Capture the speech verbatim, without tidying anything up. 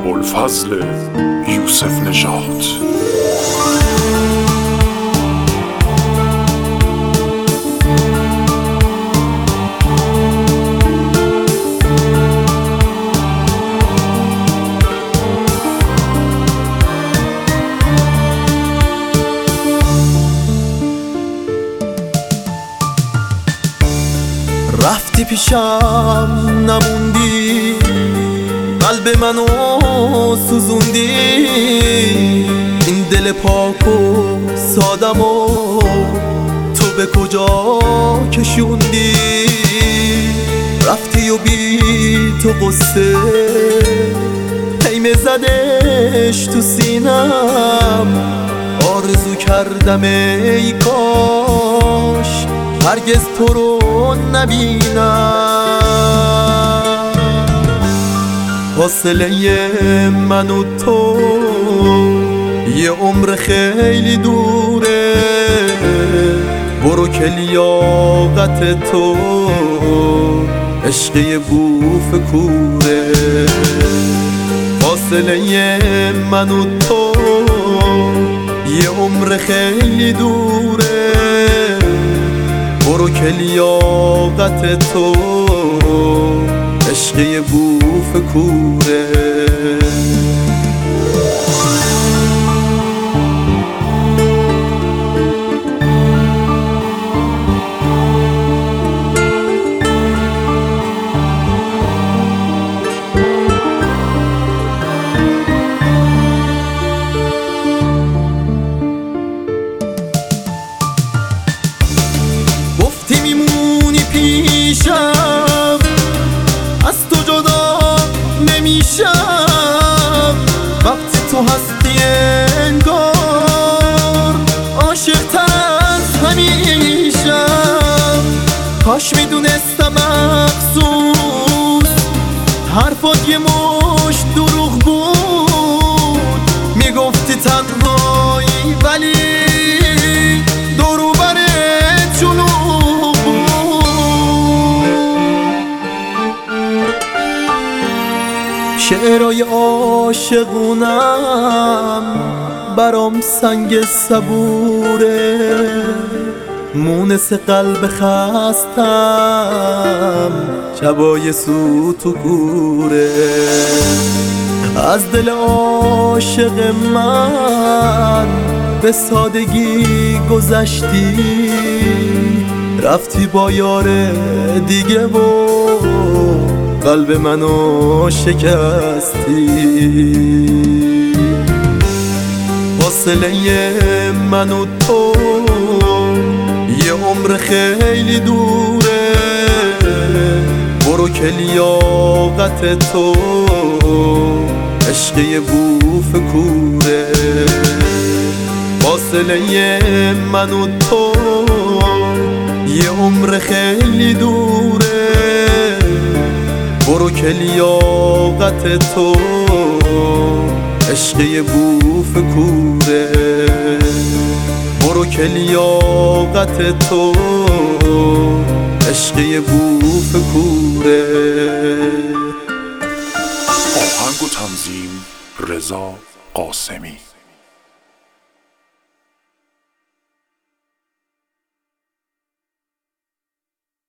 ابوالفضل یوسف نژاد. رفتی پیشم نموندی، قلب منو سوزوندی، این دل پاک و سادمو تو به کجا کشوندی؟ رفتی و بی تو قصه پیمه زدش تو سینم، آرزو کردم ای کاش هرگز تو رو نبینم. فاصله من و تو یه عمر خیلی دوره، برو که لیاقت تو عشق بوف کوره. فاصله من و تو یه عمر خیلی دوره، برو که لیاقت تو عشق بوف کوره. گفتی میمونی پیشم، از تو جدا نمیشم، وقتی تو هستی انگار عاشق تر از همیشم. کاش میدونستم افسوس حرفات یه مشت دروغ بود، میگفتی تنهایی ولی دورو برت جنوب بود. شعرهای عاشقونم برام سنگ صبوره، مونس قلب خستم شبای سوت و کوره. از دل عاشق من به سادگی گذشتی، رفتی با یار دیگه و قلب منو شکستی. فاصله من و تو یه عمر خیلی دوره، برو که لیاقت تو عشق بوف کوره. فاصله من و تو یه عمر خیلی دوره، برو که لیاقت تو عشق بوف کوره. برو که لیاقت تو عشق بوف کوره. آهنگ و تنظیم رضا قاسمی.